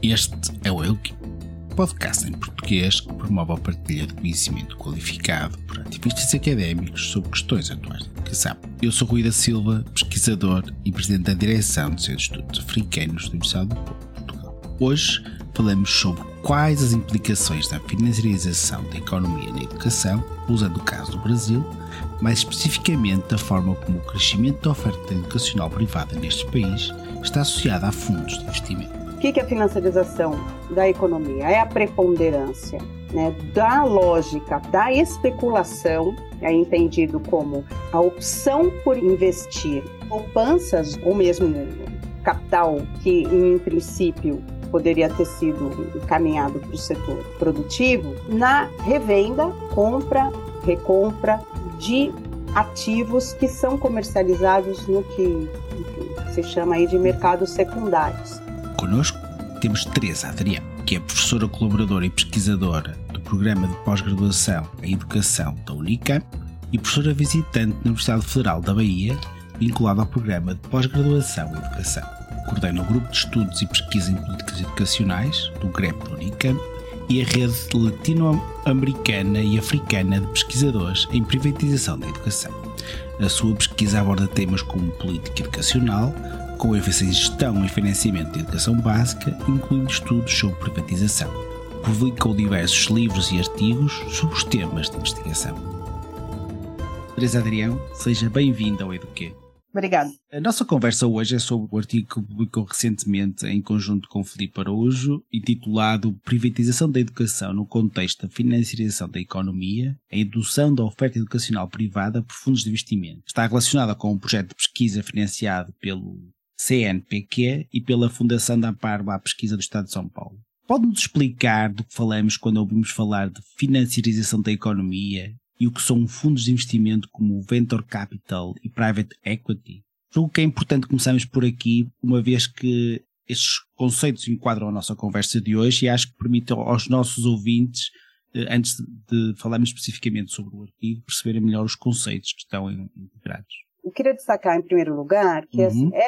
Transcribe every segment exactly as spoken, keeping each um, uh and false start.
Este é o Euki, podcast em português que promove a partilha de conhecimento qualificado por ativistas académicos sobre questões atuais da educação. Eu sou Rui da Silva, pesquisador e presidente da direção do Centro de Estudos Africanos da Universidade do Porto, Portugal. Hoje falamos sobre quais as implicações da financiarização da economia na educação, usando o caso do Brasil, mais especificamente da forma como o crescimento da oferta educacional privada neste país está associado a fundos de investimento. O que é a financiarização da economia? É a preponderância, né, da lógica da especulação, é entendido como a opção por investir poupanças ou mesmo capital que, em princípio, poderia ter sido encaminhado para o setor produtivo, na revenda, compra, recompra de ativos que são comercializados no que, enfim, se chama aí de mercados secundários. Conosco temos Teresa Adrião, que é professora colaboradora e pesquisadora do Programa de Pós-Graduação em Educação da Unicamp e professora visitante na Universidade Federal da Bahia, vinculada ao Programa de Pós-Graduação em Educação. Coordena o Grupo de Estudos e Pesquisa em Políticas Educacionais do G R E P da Unicamp e a Rede Latino-Americana e Africana de Pesquisadores em Privatização da Educação. A sua pesquisa aborda temas como política educacional, com ênfase em gestão e financiamento da educação básica, incluindo estudos sobre privatização. Publicou diversos livros e artigos sobre os temas de investigação. Teresa Adrião, seja bem-vinda ao Eduquê. Obrigada. A nossa conversa hoje é sobre o artigo que publicou recentemente em conjunto com Filipe Araújo, intitulado Privatização da Educação no contexto da financiarização da economia, a indução da oferta educacional privada por fundos de investimento. Está relacionada com um projeto de pesquisa financiado pelo C N P Q e pela Fundação de Amparo à Pesquisa do Estado de São Paulo. Pode-nos explicar do que falamos quando ouvimos falar de financiarização da economia e o que são fundos de investimento como Venture Capital e Private Equity? Julgo que é importante começarmos por aqui, uma vez que estes conceitos enquadram a nossa conversa de hoje e acho que permitem aos nossos ouvintes, antes de falarmos especificamente sobre o artigo, perceberem melhor os conceitos que estão integrados. Eu queria destacar, em primeiro lugar, que uhum. é,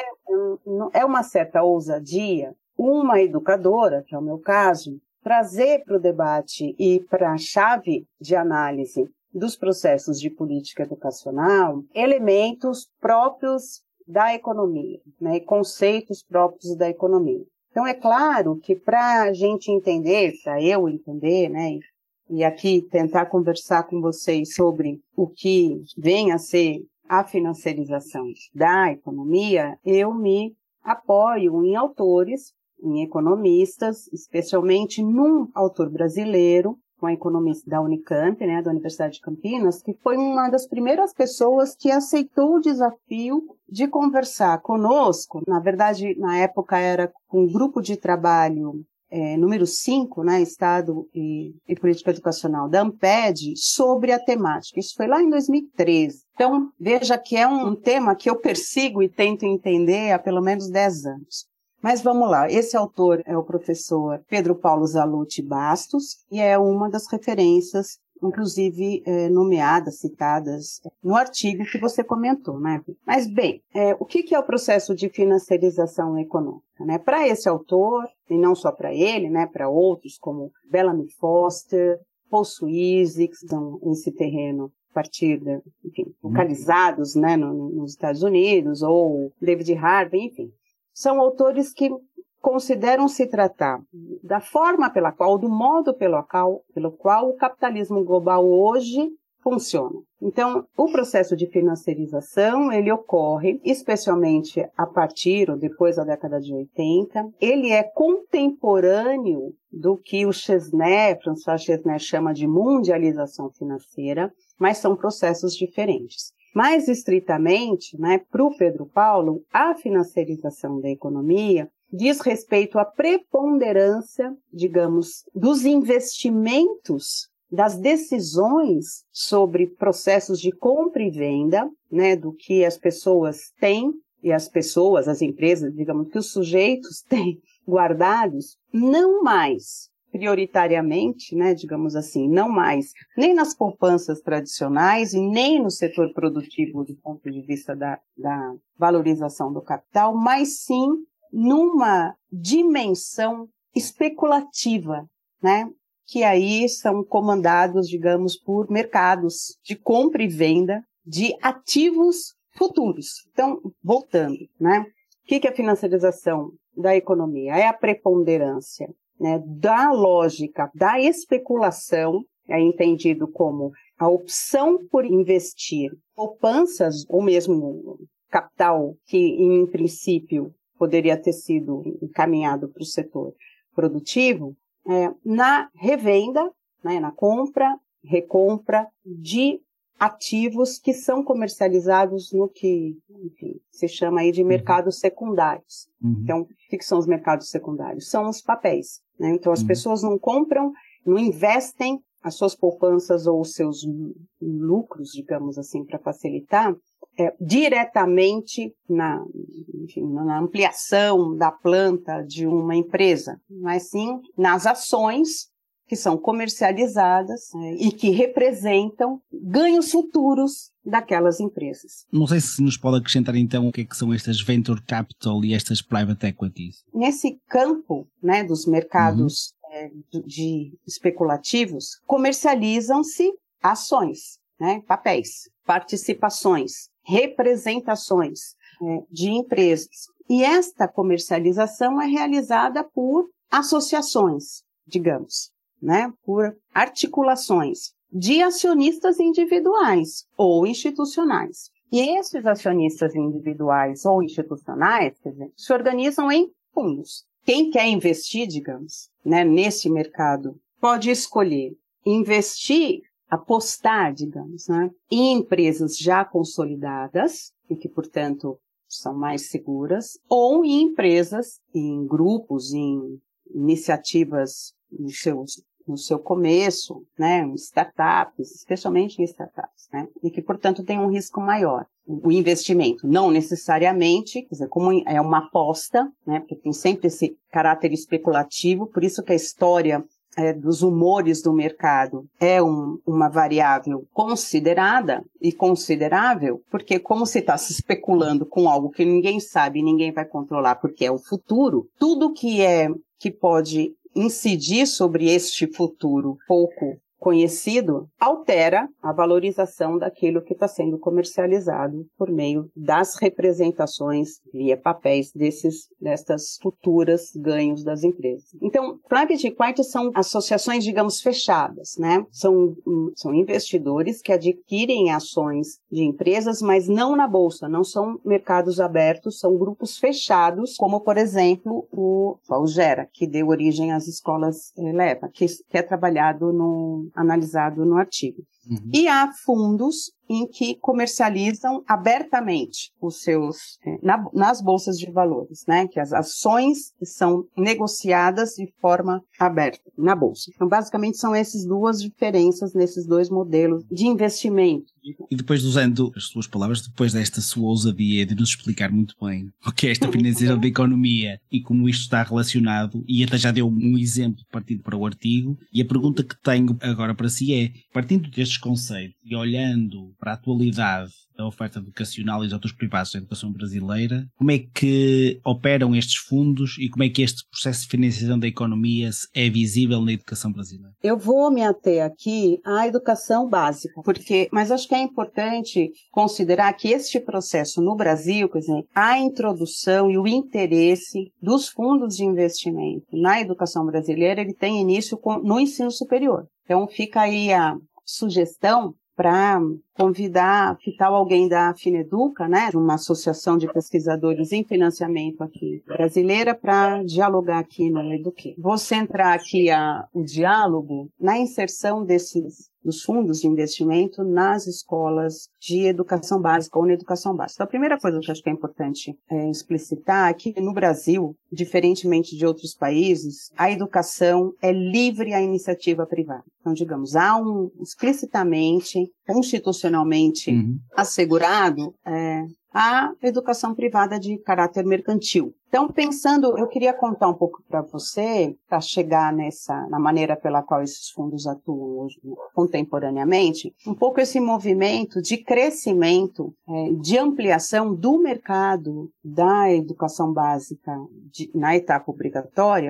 é uma certa ousadia uma educadora, que é o meu caso, trazer para o debate e para a chave de análise dos processos de política educacional elementos próprios da economia, né, conceitos próprios da economia. Então, é claro que para a gente entender, para eu entender, né, e aqui tentar conversar com vocês sobre o que vem a ser a financiarização da economia, eu me apoio em autores, em economistas, especialmente num autor brasileiro, um economista da Unicamp, né, da Universidade de Campinas, que foi uma das primeiras pessoas que aceitou o desafio de conversar conosco. Na verdade, na época era um grupo de trabalho é, número cinco, né, Estado e, e Política Educacional da ANPED, sobre a temática. Isso foi lá em dois mil e treze. Então, veja que é um, um tema que eu persigo e tento entender há pelo menos dez anos. Mas vamos lá, esse autor é o professor Pedro Paulo Zalluty Bastos e é uma das referências, inclusive é, nomeadas, citadas no artigo que você comentou, né? Mas bem, é, o que, que é o processo de financiarização econômica, né? Para esse autor, e não só para ele, né? Para outros como Bellamy Foster, Paul Suisse, que estão nesse terreno a partir, de, enfim, localizados, né, no, nos Estados Unidos, ou David Harvey, enfim. São autores que consideram se tratar da forma pela qual, do modo pelo qual, pelo qual o capitalismo global hoje funciona. Então, o processo de financiarização, ele ocorre especialmente a partir ou depois da década de oitenta. Ele é contemporâneo do que o Chesney, François Chesney, chama de mundialização financeira, mas são processos diferentes. Mais estritamente, né, para o Pedro Paulo, a financiarização da economia diz respeito à preponderância, digamos, dos investimentos, das decisões sobre processos de compra e venda, né, do que as pessoas têm, e as pessoas, as empresas, digamos, que os sujeitos têm guardados, não mais prioritariamente, né, digamos assim, não mais nem nas poupanças tradicionais e nem no setor produtivo do ponto de vista da, da valorização do capital, mas sim numa dimensão especulativa, né? Que aí são comandados, digamos, por mercados de compra e venda de ativos futuros. Então, voltando, né? O que é a financiarização da economia? É a preponderância, né, da lógica da especulação, é entendido como a opção por investir poupanças ou mesmo capital que, em princípio, poderia ter sido encaminhado para o setor produtivo, é, na revenda, né, na compra, recompra de ativos que são comercializados no que, enfim, se chama aí de mercados secundários. Uhum. Então, o que são os mercados secundários? São os papéis, né? Então, as uhum. pessoas não compram, não investem as suas poupanças ou os seus lucros, digamos assim, para facilitar, é, diretamente na, enfim, na ampliação da planta de uma empresa, mas sim nas ações que são comercializadas, né, e que representam ganhos futuros daquelas empresas. Não sei se nos pode acrescentar então o que é que são estas venture capital e estas private equities. Nesse campo, né, dos mercados uhum. é, de especulativos, comercializam-se ações, né, papéis, participações, representações é, de empresas. E esta comercialização é realizada por associações, digamos, né, por articulações de acionistas individuais ou institucionais. E esses acionistas individuais ou institucionais, quer dizer, se organizam em fundos. Quem quer investir, digamos, né, nesse mercado, pode escolher investir, apostar, digamos, né, em empresas já consolidadas e que, portanto, são mais seguras, ou em empresas, em grupos, em iniciativas no seu, no seu começo, né, em startups, especialmente em startups, né, e que, portanto, tem um risco maior. O investimento, não necessariamente, quer dizer, como é uma aposta, né, porque tem sempre esse caráter especulativo, por isso que a história é, dos humores do mercado é um, uma variável considerada e considerável, porque como se está se especulando com algo que ninguém sabe e ninguém vai controlar, porque é o futuro, tudo que é que pode incidir sobre este futuro pouco conhecido, altera a valorização daquilo que está sendo comercializado por meio das representações via papéis desses, destas futuras ganhos das empresas. Então, private equity são associações, digamos, fechadas, né? São, são investidores que adquirem ações de empresas, mas não na bolsa, não são mercados abertos, são grupos fechados, como, por exemplo, o, o Gera, que deu origem às escolas Eleva, que, que é trabalhado no analisado no artigo. Uhum. E há fundos em que comercializam abertamente os seus, na, nas bolsas de valores, né? Que as ações são negociadas de forma aberta na bolsa. Então, basicamente, são essas duas diferenças nesses dois modelos de investimento. E depois, usando as suas palavras, depois desta sua ousadia de nos explicar muito bem o que é esta financiação da economia e como isto está relacionado, e até já deu um exemplo partindo para o artigo, e a pergunta que tenho agora para si é, partindo destes conceitos e olhando para a atualidade da oferta educacional e dos atores privados da educação brasileira, como é que operam estes fundos e como é que este processo de financiação da economia é visível na educação brasileira? Eu vou me ater aqui à educação básica, porque, mas acho que é importante considerar que este processo no Brasil, quer dizer, a introdução e o interesse dos fundos de investimento na educação brasileira, ele tem início com, no ensino superior. Então fica aí a sugestão para convidar, que tal alguém da Fineduca, né, uma associação de pesquisadores em financiamento aqui brasileira, para dialogar aqui no Eduque. Vou centrar aqui a, o diálogo na inserção desses dos fundos de investimento nas escolas de educação básica ou na educação básica. Então, a primeira coisa que eu acho que é importante é, explicitar é que no Brasil, diferentemente de outros países, a educação é livre à iniciativa privada. Então, digamos, há um explicitamente, constitucionalmente uhum. assegurado é, a educação privada de caráter mercantil. Então, pensando, eu queria contar um pouco para você, para chegar nessa, na maneira pela qual esses fundos atuam hoje, contemporaneamente, um pouco esse movimento de crescimento, é, de ampliação do mercado da educação básica de, na etapa obrigatória,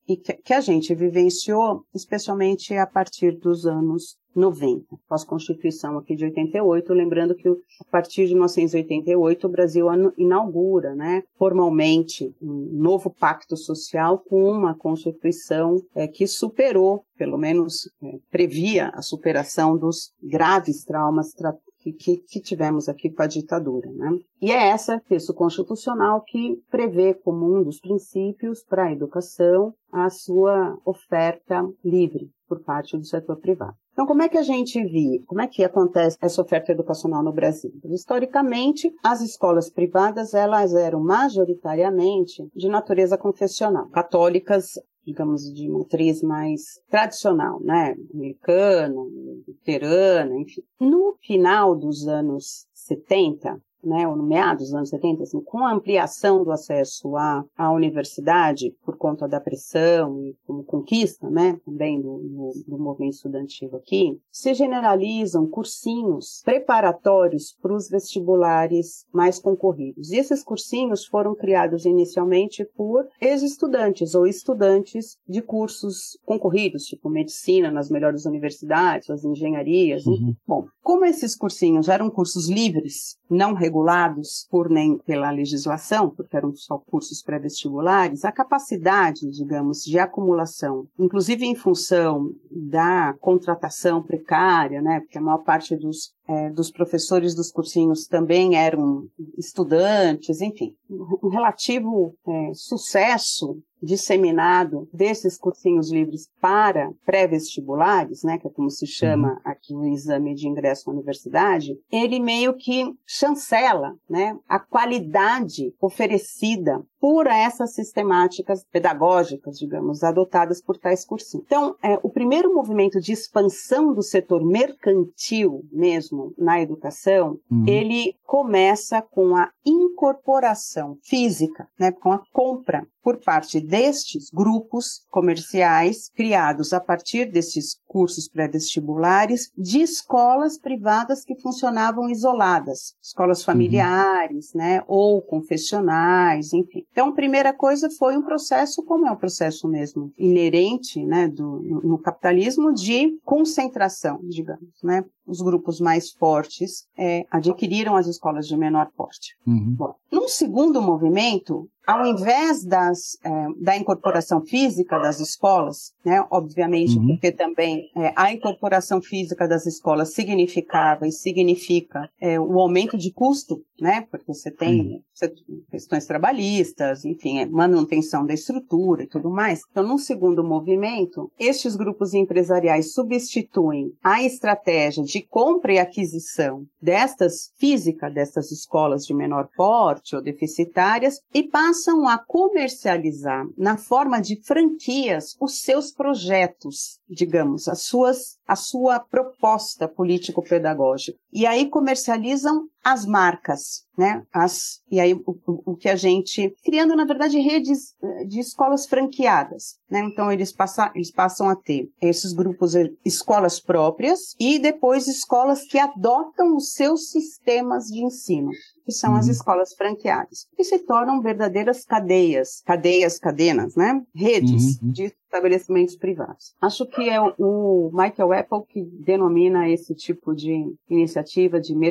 e que, que a gente vivenciou, especialmente a partir dos anos noventa, pós-Constituição aqui de oitenta e oito, lembrando que a partir de mil novecentos e oitenta e oito o Brasil inaugura, né, formalmente um novo pacto social com uma Constituição é, que superou, pelo menos é, previa a superação dos graves traumas tra Que, que, que tivemos aqui com a ditadura, né? E é esse texto constitucional que prevê como um dos princípios para a educação a sua oferta livre por parte do setor privado. Então, como é que a gente viu, como é que acontece essa oferta educacional no Brasil? Historicamente, as escolas privadas, elas eram majoritariamente de natureza confessional, católicas, digamos, de matriz mais tradicional, né, americana, luterana, enfim. No final dos anos setenta, né, ou no meados dos anos setenta, assim, com a ampliação do acesso à, à universidade, por conta da pressão e como conquista, né, também do, do, do movimento estudantil aqui, se generalizam cursinhos preparatórios para os vestibulares mais concorridos. E esses cursinhos foram criados inicialmente por ex-estudantes ou estudantes de cursos concorridos, tipo medicina nas melhores universidades, as engenharias. Uhum. Bom, como esses cursinhos eram cursos livres, não regulados por nem pela legislação, porque eram só cursos pré-vestibulares, a capacidade, digamos, de acumulação, inclusive em função da contratação precária, né, porque a maior parte dos, é, dos professores dos cursinhos também eram estudantes, enfim, um relativo é, sucesso disseminado desses cursinhos livres para pré-vestibulares, né, que é como se chama aqui o exame de ingresso à universidade, ele meio que chancela, né, a qualidade oferecida por essas sistemáticas pedagógicas, digamos, adotadas por tais cursinhos. Então, é, o primeiro movimento de expansão do setor mercantil mesmo na educação, uhum. ele começa com a incorporação física, né, com a compra por parte destes grupos comerciais criados a partir desses cursos pré-vestibulares de escolas privadas que funcionavam isoladas, escolas familiares, uhum. né, ou confessionais, enfim. Então, a primeira coisa foi um processo, como é um processo mesmo inerente, né, do, no, no capitalismo, de concentração, digamos, né. Os grupos mais fortes é, adquiriram as escolas de menor porte. Uhum. Bom, num segundo movimento, ao invés das, é, da incorporação física das escolas, né, obviamente, uhum. porque também é, a incorporação física das escolas significava e significa é, o aumento de custo, né, porque você tem uhum. você, questões trabalhistas, enfim, é, manutenção da estrutura e tudo mais. Então, num segundo movimento, estes grupos empresariais substituem a estratégia de compra e aquisição destas física, destas escolas de menor porte ou deficitárias e passam a comercializar na forma de franquias os seus projetos, digamos, as suas, a sua proposta político-pedagógica. E aí comercializam as marcas, né? As, e aí o, o, o que a gente... Criando, na verdade, redes de escolas franqueadas, né? Então, eles, passa, eles passam a ter esses grupos, escolas próprias e depois escolas que adotam os seus sistemas de ensino, que são uhum. as escolas franqueadas, que se tornam verdadeiras cadeias, cadeias, cadenas, né? Redes uhum. de estabelecimentos privados. Acho que é o Michael Apple que denomina esse tipo de iniciativa de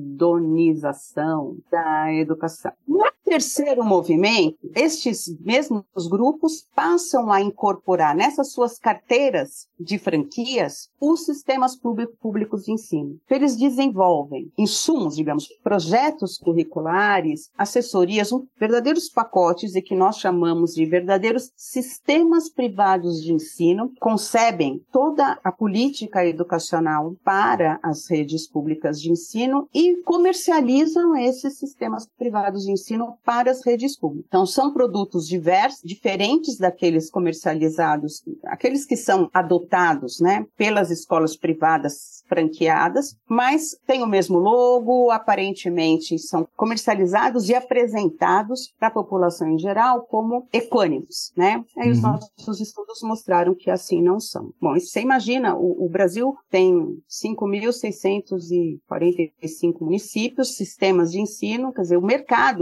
mercadonização da educação. No terceiro movimento, estes mesmos grupos passam a incorporar nessas suas carteiras de franquias os sistemas públicos de ensino. Eles desenvolvem insumos, digamos, projetos curriculares, assessorias, um, verdadeiros pacotes e que nós chamamos de verdadeiros sistemas privados de ensino, concebem toda a política educacional para as redes públicas de ensino e comercializam esses sistemas privados de ensino para as redes públicas. Então, são produtos diversos, diferentes daqueles comercializados, aqueles que são adotados, né, pelas escolas privadas franqueadas, mas têm o mesmo logo, aparentemente são comercializados e apresentados para a população em geral como equânimes, né? Aí uhum. os nossos estudos mostraram que assim não são. Bom, você imagina, o, o Brasil tem cinco mil seiscentos e quarenta e cinco municípios, sistemas de ensino, quer dizer, o mercado que é isso.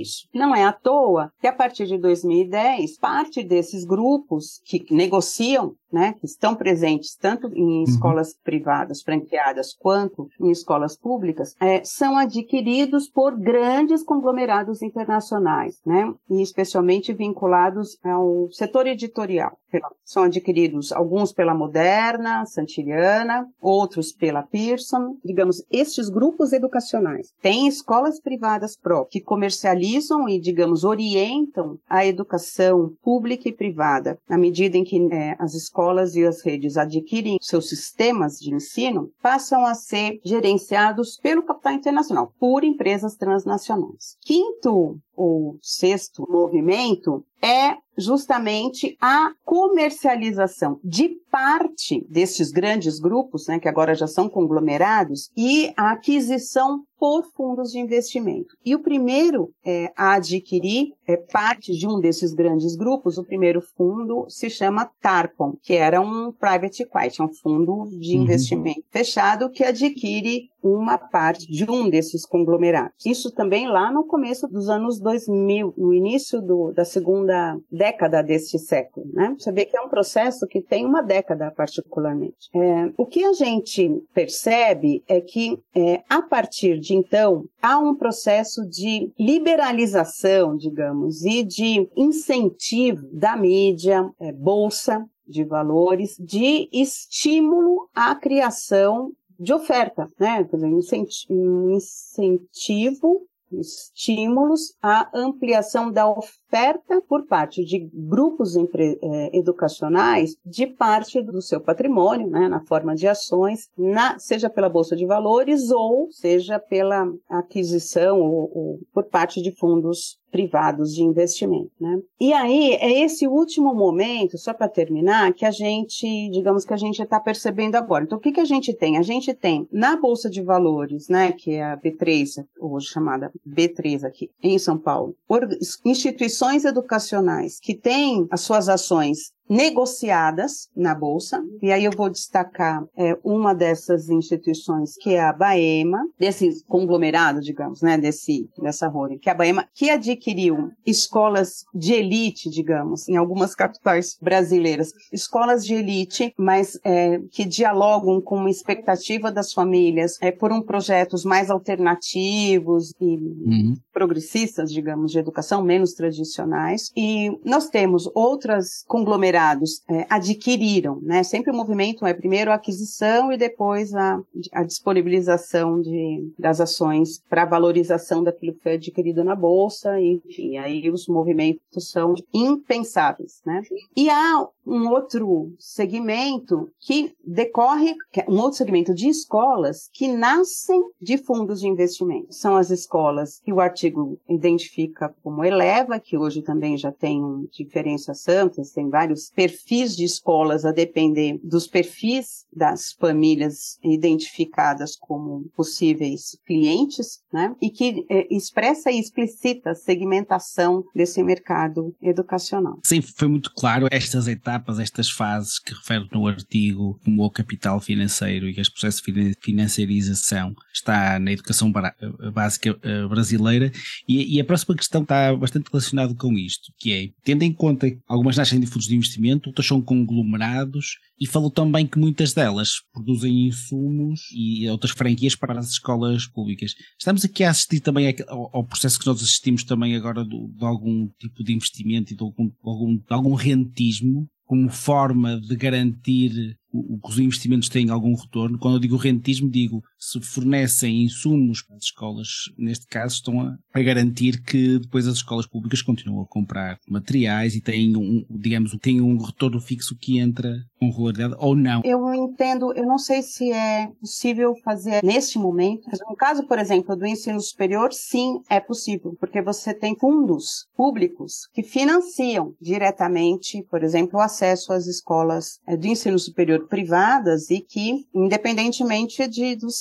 isso. Não é à toa que, a partir de dois mil e dez, parte desses grupos que negociam, né, que estão presentes tanto em escolas uhum. privadas franqueadas quanto em escolas públicas, é, são adquiridos por grandes conglomerados internacionais, né, e especialmente vinculados ao setor editorial. São adquiridos alguns pela Moderna, Santillana, outros pela Pearson. Digamos, estes grupos educacionais têm escolas privadas próprias que comercializam e, digamos, orientam a educação pública e privada, na medida em que é, as escolas e as redes adquirem seus sistemas de ensino, passam a ser gerenciados pelo capital internacional, por empresas transnacionais. Quinto ou sexto movimento é justamente a comercialização de parte desses grandes grupos, né, que agora já são conglomerados, e a aquisição por fundos de investimento. E o primeiro é, a adquirir é, parte de um desses grandes grupos, o primeiro fundo se chama Tarpon, que era um private equity, um fundo de uhum. investimento fechado que adquire uma parte de um desses conglomerados. Isso também lá no começo dos anos dois mil, no início do, da segunda década deste século, né? Você vê que é um processo que tem uma década particularmente. É, o que a gente percebe é que, é, a partir de então, há um processo de liberalização, digamos, e de incentivo da mídia, é, bolsa de valores, de estímulo à criação de oferta, né? Quer dizer, incentivo, incentivo, estímulos à ampliação da oferta por parte de grupos empre, eh, educacionais de parte do seu patrimônio, né, na forma de ações, na, seja pela Bolsa de Valores ou seja pela aquisição ou, ou por parte de fundos privados de investimento, né? E aí, é esse último momento, só para terminar, que a gente, digamos que a gente está percebendo agora. Então, o que que a gente tem? A gente tem na Bolsa de Valores, né, que é a B três, hoje chamada B três aqui, em São Paulo, instituições educacionais que têm as suas ações negociadas na Bolsa, e aí eu vou destacar é, uma dessas instituições, que é a Baema, desse conglomerado, digamos, né, desse, dessa holding, que é a Baema, que adquiriu escolas de elite, digamos, em algumas capitais brasileiras, escolas de elite, mas é, que dialogam com uma expectativa das famílias é, por um projetos mais alternativos e uhum. progressistas, digamos, de educação, menos tradicionais, e nós temos outras conglomeradas É, adquiriram, né? Sempre o movimento é primeiro a aquisição e depois a, a disponibilização de, das ações para valorização daquilo que foi adquirido na Bolsa, e, enfim, aí os movimentos são impensáveis, né? E há um outro segmento que decorre, um outro segmento de escolas que nascem de fundos de investimento. São as escolas que o artigo identifica como Eleva, que hoje também já tem uma diferenciação, tem vários perfis de escolas a depender dos perfis das famílias identificadas como possíveis clientes, né? E que é, expressa e explicita a segmentação desse mercado educacional. Sim, foi muito claro estas etapas, estas fases que refere no artigo, como o capital financeiro e este processo de financiarização está na educação básica brasileira, e, e a próxima questão está bastante relacionada com isto, que é, tendo em conta que algumas nascem de fundos de investimento, outras são conglomerados, e falou também que muitas delas produzem insumos e outras franquias para as escolas públicas. Estamos aqui a assistir também ao, ao processo que nós assistimos também agora do, de algum tipo de investimento e de algum, algum, de algum rentismo, como forma de garantir o, o que os investimentos têm algum retorno. Quando eu digo rentismo, digo se fornecem insumos para as escolas, neste caso, estão a, a garantir que depois as escolas públicas continuam a comprar materiais e têm um, digamos, têm um retorno fixo que entra com regularidade ou não. Eu entendo, eu não sei se é possível fazer neste momento. No caso, por exemplo, do ensino superior, sim, é possível, porque você tem fundos públicos que financiam diretamente, por exemplo, o acesso às escolas é, de ensino superior privadas e que, independentemente de, do seu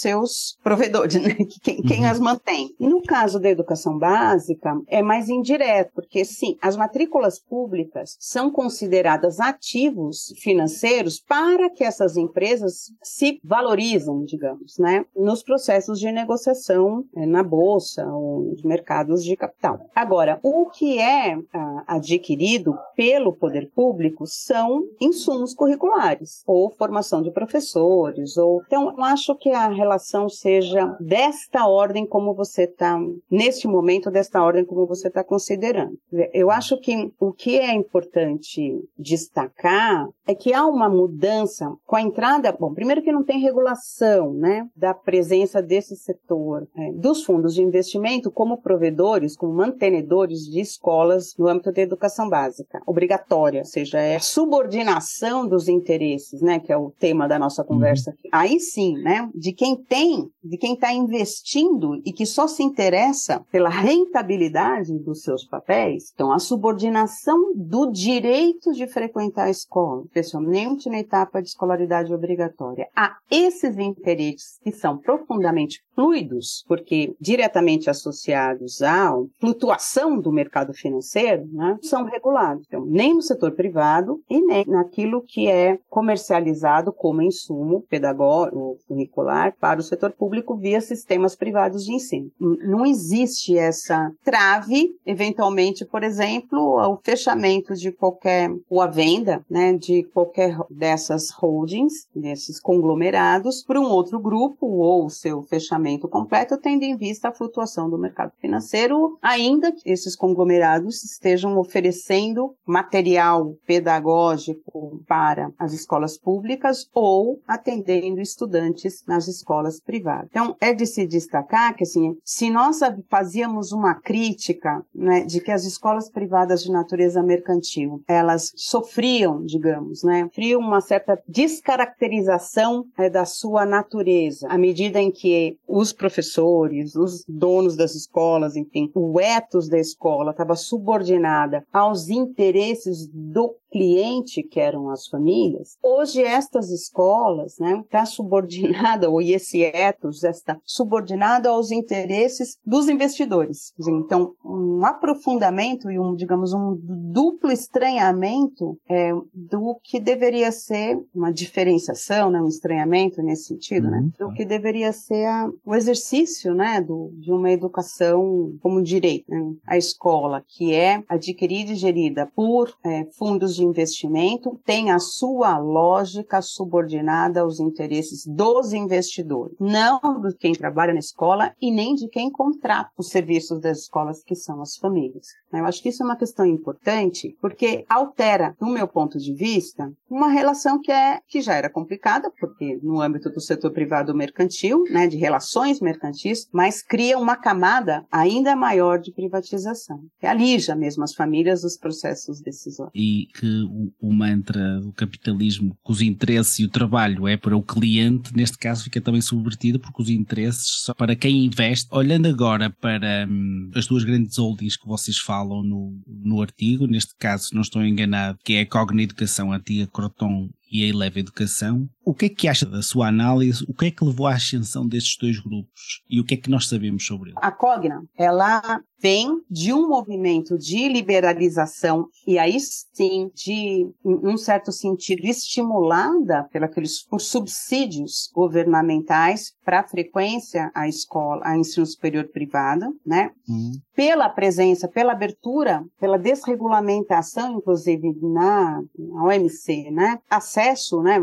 seus provedores, né? Quem, quem uhum. as mantém. No caso da educação básica, é mais indireto, porque sim, as matrículas públicas são consideradas ativos financeiros para que essas empresas se valorizem, digamos, né? Nos processos de negociação é, na bolsa ou nos mercados de capital. Agora, o que é ah, adquirido pelo poder público são insumos curriculares ou formação de professores. Ou... Então, eu acho que a relação seja desta ordem como você está, neste momento, desta ordem como você está considerando. Eu acho que o que é importante destacar é que há uma mudança com a entrada, bom, primeiro que não tem regulação, né, da presença desse setor, é, dos fundos de investimento como provedores, como mantenedores de escolas no âmbito da educação básica, obrigatória, ou seja, é a subordinação dos interesses, né, que é o tema da nossa conversa aqui. Aí sim, né, de quem tem, de quem está investindo e que só se interessa pela rentabilidade dos seus papéis, então a subordinação do direito de frequentar a escola, especialmente na etapa de escolaridade obrigatória, a esses interesses que são profundamente fluidos, porque diretamente associados à flutuação do mercado financeiro, né, são regulados. Então, nem no setor privado e nem naquilo que é comercializado como insumo pedagógico, curricular, para o setor público via sistemas privados de ensino. Não existe essa trave, eventualmente, por exemplo, o fechamento de qualquer, ou a venda, né, de qualquer dessas holdings, desses conglomerados, para um outro grupo, ou o seu fechamento completo, tendo em vista a flutuação do mercado financeiro, ainda que esses conglomerados estejam oferecendo material pedagógico para as escolas públicas ou atendendo estudantes nas escolas privadas. Então, é de se destacar que, assim, se nós fazíamos uma crítica, né, de que as escolas privadas de natureza mercantil, elas sofriam, digamos, né, sofriam uma certa descaracterização é, da sua natureza, à medida em que os professores, os donos das escolas, enfim, o ethos da escola estava subordinada aos interesses do cliente, que eram as famílias. Hoje, estas escolas, né, está subordinada, ou esse ethos está subordinado aos interesses dos investidores. Então, um aprofundamento e um, digamos, um duplo estranhamento é, do que deveria ser uma diferenciação, né, um estranhamento nesse sentido, uhum, né, do que deveria ser a, o exercício, né, do, de uma educação como direito, né, a escola, que é adquirida e gerida por é, fundos de investimento, tem a sua lógica subordinada aos interesses dos investidores, não de quem trabalha na escola e nem de quem contrata os serviços das escolas, que são as famílias. Eu acho que isso é uma questão importante, porque altera, do meu ponto de vista, uma relação que, é, que já era complicada, porque no âmbito do setor privado mercantil, né, de relações mercantis, mas cria uma camada ainda maior de privatização, que alija mesmo as famílias dos processos decisórios. E que o, o mantra do capitalismo, que os interesses e o trabalho é para o cliente, neste caso fica também subvertido, porque os interesses são para quem investe. Olhando agora para hum, as duas grandes holdings que vocês falam no, no artigo, neste caso, se não estou enganado, que é a Cogna Educação, a antiga Croton e a Eleva Educação, o que é que acha da sua análise? O que é que levou à ascensão destes dois grupos? E o que é que nós sabemos sobre ele? A Cogna, ela vem de um movimento de liberalização e aí sim, de, em um certo sentido, estimulada pelos, por subsídios governamentais para a frequência à escola, à ensino superior privada, né? Uhum. Pela presença, pela abertura, pela desregulamentação, inclusive na, na O M C, né? Acesso, né?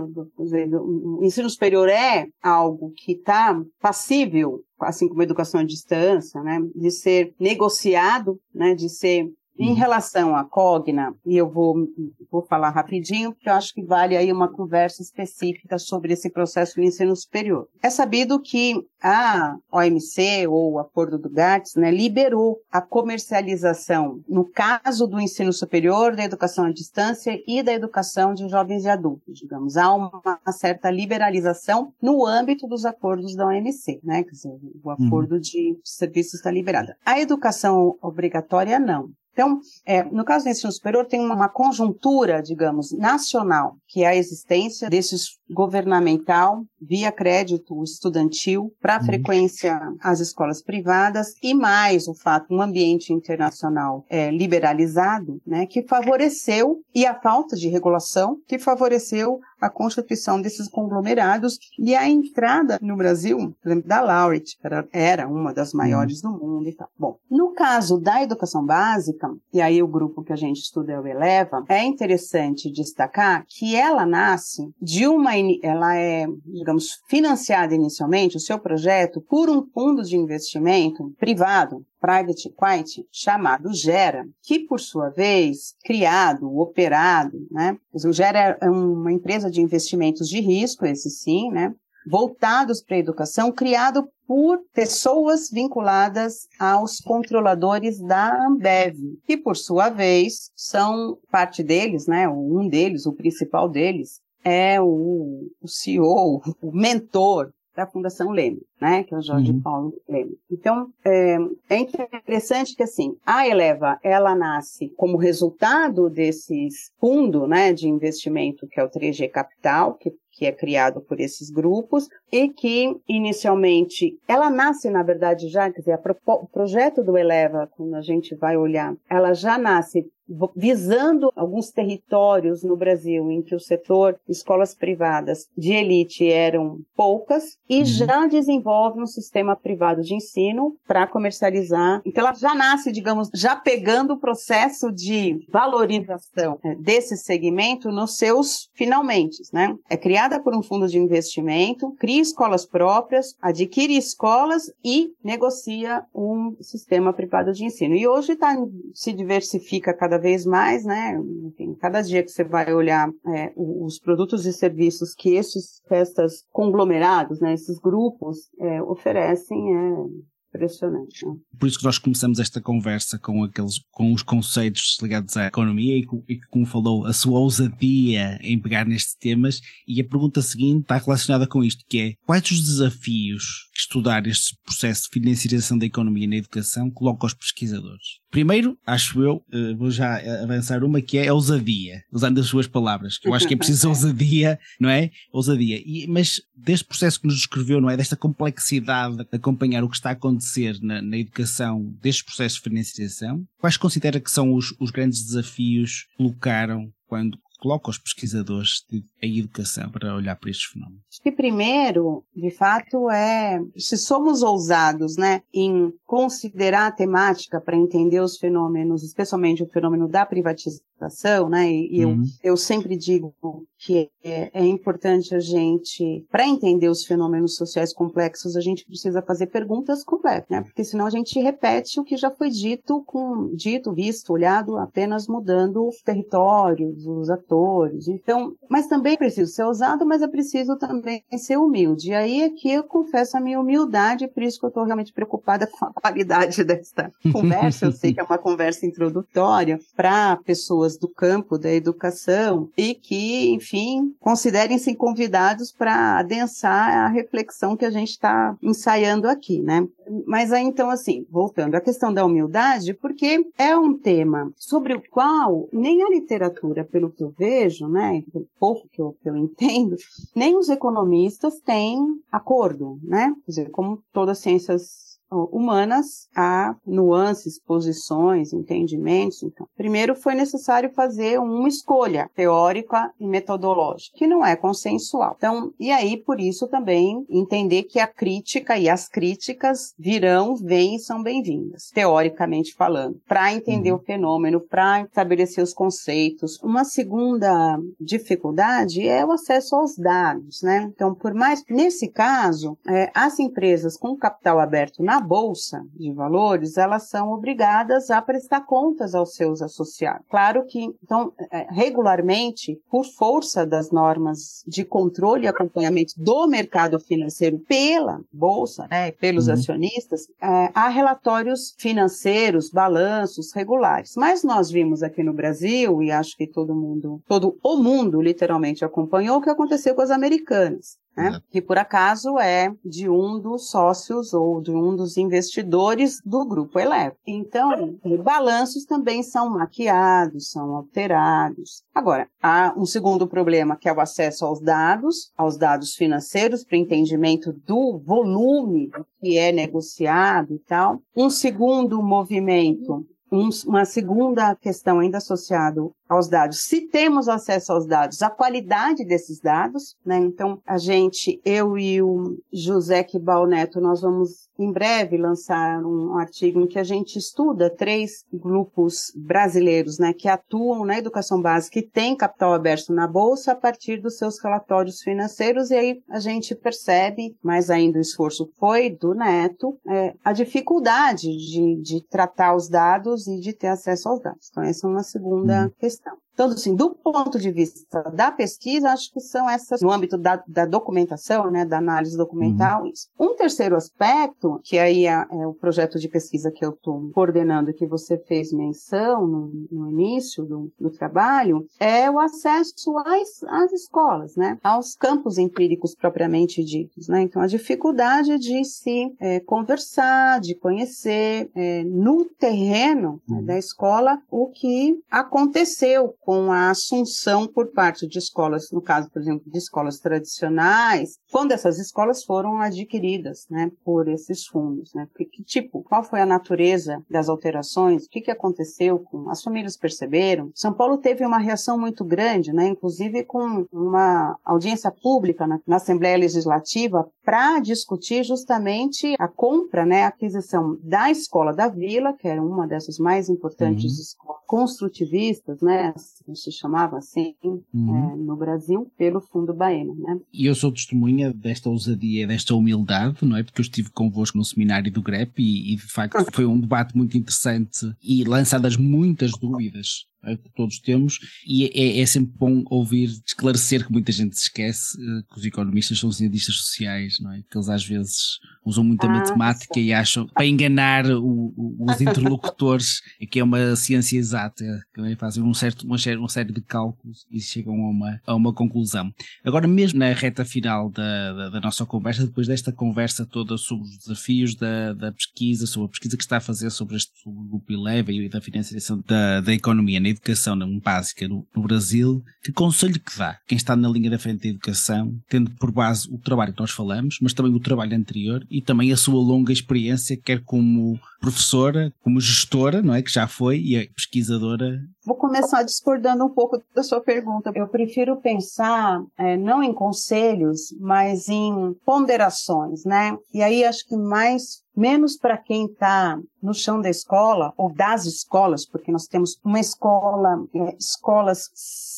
O ensino superior é algo que está passível, assim como a educação à distância, né, de ser negociado, né, de ser... Em relação à Cogna, e eu vou, vou falar rapidinho, porque eu acho que vale aí uma conversa específica sobre esse processo do ensino superior. É sabido que a O M C, ou o Acordo do GATS, né, liberou a comercialização, no caso do ensino superior, da educação à distância e da educação de jovens e adultos, digamos. Há uma, uma certa liberalização no âmbito dos acordos da O M C, né, quer dizer, o acordo uhum. de serviços está liberado. A educação obrigatória, não. Então, é, no caso do ensino superior, tem uma conjuntura, digamos, nacional, que é a existência desses governamental via crédito estudantil para Uhum. frequência às escolas privadas e mais o fato, um ambiente internacional é, liberalizado, né, que favoreceu, e a falta de regulação, que favoreceu a constituição desses conglomerados e a entrada no Brasil, por exemplo, da Laureate, era, era uma das maiores uhum. do mundo e tal. Bom, no caso da educação básica, e aí o grupo que a gente estuda é o Eleva, é interessante destacar que ela nasce de uma, ela é, digamos, financiada inicialmente, o seu projeto, por um fundo de investimento privado, Private Equity, chamado Gera, que, por sua vez, criado, operado, né? O Gera é uma empresa de investimentos de risco, esse sim, né? Voltados para a educação, criado por pessoas vinculadas aos controladores da Ambev, que, por sua vez, são parte deles, né? Um deles, o principal deles, é o, o C E O, o mentor da Fundação Leme, né, que é o Jorge uhum. Paulo Leme. Então, é, é interessante que, assim, a Eleva, ela nasce como resultado desses fundo, né, de investimento, que é o três G Capital, que que é criado por esses grupos, e que, inicialmente, ela nasce, na verdade, já, quer dizer, a pro, o projeto do Eleva, quando a gente vai olhar, ela já nasce visando alguns territórios no Brasil em que o setor escolas privadas de elite eram poucas e uhum. já desenvolve um sistema privado de ensino para comercializar. Então, ela já nasce, digamos, já pegando o processo de valorização né, desse segmento nos seus finalmente, né? É criada por um fundo de investimento, cria escolas próprias, adquire escolas e negocia um sistema privado de ensino. E hoje tá, se diversifica cada vez mais, né? Enfim, cada dia que você vai olhar é, os produtos e serviços que esses, esses conglomerados, né, esses grupos é, oferecem, é impressionante. Né? Por isso que nós começamos esta conversa com, aqueles, com os conceitos ligados à economia e, e como falou, a sua ousadia em pegar nestes temas. E a pergunta seguinte está relacionada com isto, que é: quais os desafios que estudar este processo de financiarização da economia na educação coloca aos pesquisadores? Primeiro, acho eu, vou já avançar uma, que é a ousadia, usando as suas palavras, que eu acho que é preciso ousadia, não é? Ousadia. E, mas deste processo que nos descreveu, não é? Desta complexidade de acompanhar o que está a acontecer na, na educação, destes processos de financiarização, quais considera que são os, os grandes desafios que colocaram quando coloca os pesquisadores de, a educação para olhar para estes fenómenos? Acho que primeiro, de fato, é se somos ousados, né, em considerar a temática para entender os fenômenos, especialmente o fenômeno da privatização, né, e, e uhum. eu, eu sempre digo que é, é importante a gente, para entender os fenômenos sociais complexos, a gente precisa fazer perguntas complexas, né, porque senão a gente repete o que já foi dito, com, dito, visto, olhado, apenas mudando os territórios, os atores. Então, mas também é preciso ser ousado, mas é preciso também ser humilde. E aí é que eu confesso a minha humildade, por isso que eu estou realmente preocupada com a qualidade desta conversa. Eu sei que é uma conversa introdutória para pessoas do campo da educação e que, enfim, considerem-se convidados para adensar a reflexão que a gente está ensaiando aqui, né? Mas aí, então, assim, voltando à questão da humildade, porque é um tema sobre o qual nem a literatura, pelo que eu vejo, né, pelo pouco que eu, que eu entendo, nem os economistas têm acordo, né? Quer dizer, como todas as ciências humanas, há nuances, posições, entendimentos. Então, primeiro foi necessário fazer uma escolha teórica e metodológica, que não é consensual. Então, e aí, por isso também entender que a crítica e as críticas virão, vêm e são bem-vindas, teoricamente falando, para entender uhum. o fenômeno, para estabelecer os conceitos. Uma segunda dificuldade é o acesso aos dados, né? Então, por mais, nesse caso, é, as empresas com capital aberto na Bolsa de Valores, elas são obrigadas a prestar contas aos seus associados. Claro que, então, regularmente, por força das normas de controle e acompanhamento do mercado financeiro pela Bolsa, né, pelos uhum. acionistas, é, há relatórios financeiros, balanços regulares. Mas nós vimos aqui no Brasil, e acho que todo mundo, todo o mundo literalmente acompanhou o que aconteceu com as americanas. né? Que por acaso é de um dos sócios ou de um dos investidores do Grupo Eleva. Então, balanços também são maquiados, são alterados. Agora, há um segundo problema, que é o acesso aos dados, aos dados financeiros, para entendimento do volume que é negociado e tal. Um segundo movimento, um, uma segunda questão ainda associada aos dados. Se temos acesso aos dados, a qualidade desses dados, né? Então, a gente, eu e o José Quibal Neto, nós vamos em breve lançar um artigo em que a gente estuda três grupos brasileiros, né, que atuam na educação básica e têm capital aberto na Bolsa a partir dos seus relatórios financeiros, e aí a gente percebe, mas ainda o esforço foi do Neto, é, a dificuldade de, de tratar os dados e de ter acesso aos dados. Então, essa é uma segunda uhum. questão. Então, assim, do ponto de vista da pesquisa, acho que são essas, no âmbito da, da documentação, né, da análise documental, uhum. isso. Um terceiro aspecto, que aí é, é o projeto de pesquisa que eu estou coordenando, que você fez menção no, no início do, do trabalho, é o acesso às, às escolas, né, aos campos empíricos propriamente ditos, né. Então, a dificuldade de se é, conversar, de conhecer é, no terreno uhum. né, da escola o que aconteceu com a assunção por parte de escolas, no caso, por exemplo, de escolas tradicionais, quando essas escolas foram adquiridas, né, por esses fundos, né, que, que tipo, qual foi a natureza das alterações, o que, que aconteceu, com as famílias perceberam. São Paulo teve uma reação muito grande, né, inclusive com uma audiência pública na, na Assembleia Legislativa para discutir justamente a compra, né, a aquisição da Escola da Vila, que era uma dessas mais importantes uhum. escolas construtivistas, né, se chamava assim, uhum. é, no Brasil, pelo Fundo Baena, né? E eu sou testemunha desta ousadia, desta humildade, não é? Porque eu estive convosco no seminário do G R E P e, e de facto foi um debate muito interessante e lançadas muitas dúvidas que todos temos, e é, é sempre bom ouvir, esclarecer, que muita gente se esquece, que os economistas são cientistas sociais, não é? Que eles às vezes usam muita ah, matemática sim. e acham, para enganar o, o, os interlocutores, que é uma ciência exata, que é? Fazem um certo, uma, uma série de cálculos e chegam a uma, a uma conclusão. Agora, mesmo na reta final da, da, da nossa conversa, depois desta conversa toda sobre os desafios da, da pesquisa, sobre a pesquisa que está a fazer sobre este sobre o Grupo Eleva e da financiação da, da economia na educação básica no, no Brasil, que conselho que dá quem está na linha da frente da educação, tendo por base o trabalho que nós falamos, mas também o trabalho anterior e também a sua longa experiência, quer como professora, como gestora, não é, que já foi, e a pesquisadora? Vou começar discordando um pouco da sua pergunta. Eu prefiro pensar é, não em conselhos, mas em ponderações, né? E aí acho que mais menos para quem está no chão da escola ou das escolas, porque nós temos uma escola, é, escolas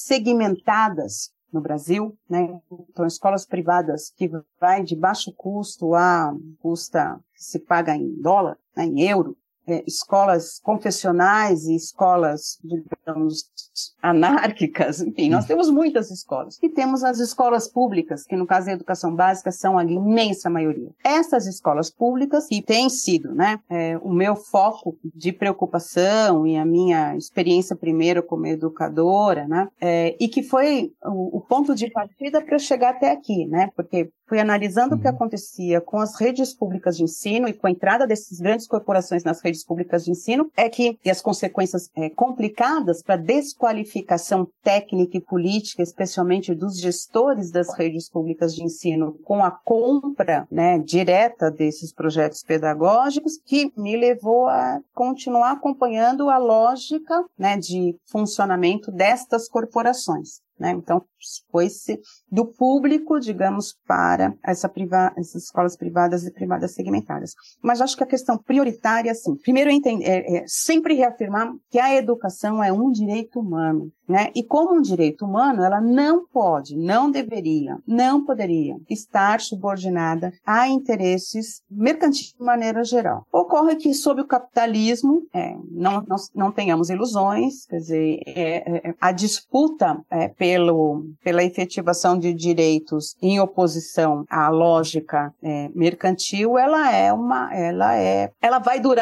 segmentadas no Brasil, né? Então, escolas privadas que vai de baixo custo a custa que se paga em dólar, né, em euro, é, escolas confessionais e escolas, digamos, anárquicas, enfim, nós temos muitas escolas. E temos as escolas públicas, que no caso da educação básica são a imensa maioria. Essas escolas públicas, que têm sido, né, é, o meu foco de preocupação e a minha experiência primeiro como educadora, né, é, e que foi o, o ponto de partida para eu chegar até aqui, né, porque fui analisando uhum. o que acontecia com as redes públicas de ensino e com a entrada dessas grandes corporações nas redes públicas de ensino, é que, e as consequências é, complicadas para desqualificação técnica e política, especialmente dos gestores das redes públicas de ensino, com a compra, né, direta desses projetos pedagógicos, que me levou a continuar acompanhando a lógica, né, de funcionamento destas corporações. Né? Então, foi-se do público, digamos, para essa priva- essas escolas privadas e privadas segmentadas. Mas acho que a questão prioritária, assim, primeiro entender, é, é sempre reafirmar que a educação é um direito humano, né? E como um direito humano, ela não pode, não deveria, não poderia estar subordinada a interesses mercantis de maneira geral. Ocorre que, sob o capitalismo, é, não, não, não tenhamos ilusões, quer dizer, é, é, a disputa é, pelo, pela efetivação de direitos em oposição à lógica é, mercantil, ela é uma, ela é, ela vai durar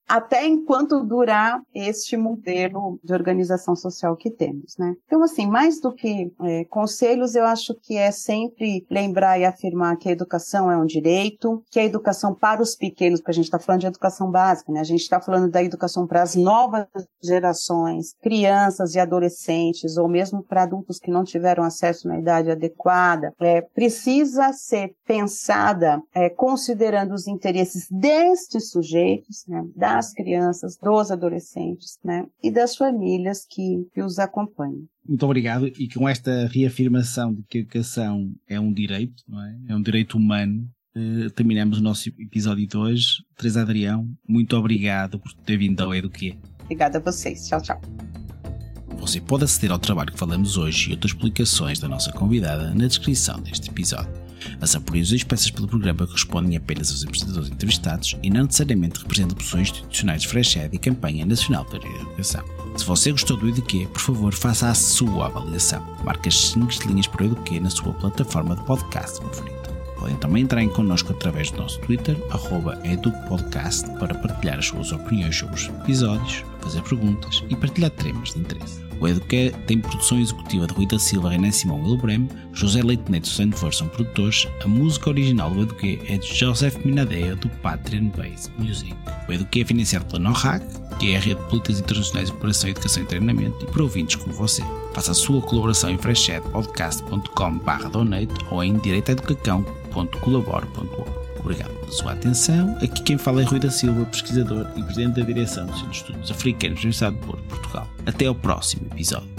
até enquanto durar este modelo de organização social que temos, né? Então, assim, mais do que é, conselhos, eu acho que é sempre lembrar e afirmar que a educação é um direito, que a educação para os pequenos, porque a gente está falando de educação básica, né? A gente está falando da educação para as novas gerações, crianças e adolescentes, ou mesmo para adultos que não tiveram acesso na idade adequada, é, precisa ser pensada é, considerando os interesses destes sujeitos, né? Das crianças, dos adolescentes, né? E das famílias que, que os acompanham. Muito obrigado, e com esta reafirmação de que a educação é um direito, não é? É um direito humano, eh, terminamos o nosso episódio de hoje. Teresa Adrião, muito obrigado por ter vindo ao Eduquê. Obrigada a vocês. Tchau, tchau. Você pode aceder ao trabalho que falamos hoje e outras publicações da nossa convidada na descrição deste episódio. As apoios expressas pelo programa correspondem apenas aos empreendedores entrevistados e não necessariamente representam posições institucionais de Frechad e Campanha Nacional para a Educação. Se você gostou do Eduquê, por favor, faça a sua avaliação. Marque as cinco estrelinhas para o Eduquê na sua plataforma de podcast favorita. Podem também entrar em connosco através do nosso Twitter, arroba edupodcast, para partilhar as suas opiniões sobre os episódios, fazer perguntas e partilhar temas de interesse. O Eduquê tem produção executiva de Rui da Silva, René Simão e Wilbrem, José Leite Neto e Susana Flor são produtores. A música original do Eduquê é de Joseph Minadeia, do Patreon Base Music. O Eduquê é financiado pela NORAC, que é a Rede de Políticas Internacionais de Cooperação, Educação e Treinamento, e por ouvintes como você. Faça a sua colaboração em frechad podcast ponto com barra donate ou em direitoeducacão ponto colabore ponto org. Obrigado pela sua atenção. Aqui quem fala é Rui da Silva, pesquisador e presidente da direção do Centro de Estudos Africanos da Universidade de Porto, Portugal. Até ao próximo episódio.